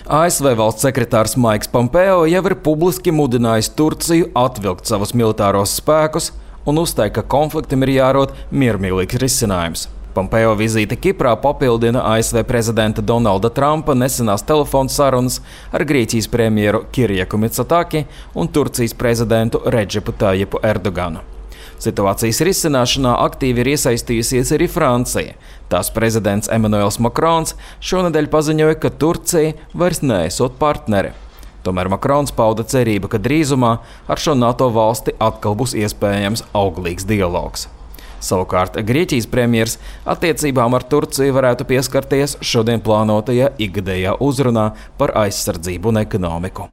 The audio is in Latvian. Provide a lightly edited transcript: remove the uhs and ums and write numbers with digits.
ASV valsts sekretārs Maiks Pompeo jau ir publiski mudinājis Turciju atvilkt savus militāros spēkus un uzstāja, ka konfliktam ir jārod miermīlīgs risinājums. Pompeo vizīte Kiprā papildina ASV prezidenta Donalda Trumpa nesenās telefona sarunas ar Grieķijas premjeru Kirjaku Mitsotaki un Turcijas prezidentu Redžepu Tajipu Erdoganu. Situācijas risināšanā aktīvi ir iesaistījusies arī Francija. Tās prezidents Emmanuels Macrons šonedēļ paziņoja, ka Turcija vairs neesot partneri. Tomēr Macrons pauda cerību, ka drīzumā ar šo NATO valsti atkal būs iespējams auglīgs dialogs. Savukārt Grieķijas premjers attiecībām ar Turciju varētu pieskarties šodien plānotajā ikgadējā uzrunā par aizsardzību un ekonomiku.